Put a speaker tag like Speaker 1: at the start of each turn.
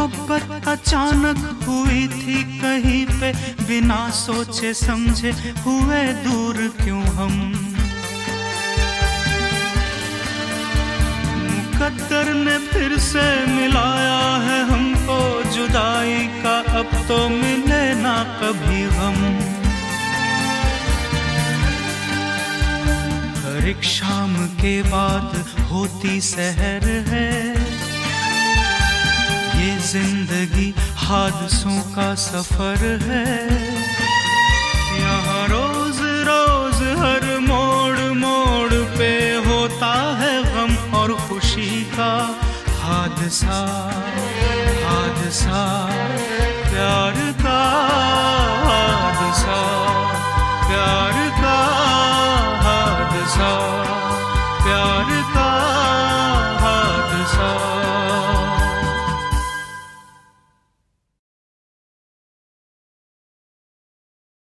Speaker 1: मोहब्बत अचानक हुई थी कहीं पे, बिना सोचे समझे हुए दूर क्यों हम। मुकद्दर ने फिर से मिलाया है हमको, जुदाई का अब तो मिले ना कभी गम। हर एक शाम के बाद होती सहर है, ये जिंदगी हादसों का सफर है। यहाँ रोज रोज हर मोड़ मोड़ पे होता है गम और खुशी का हादसा।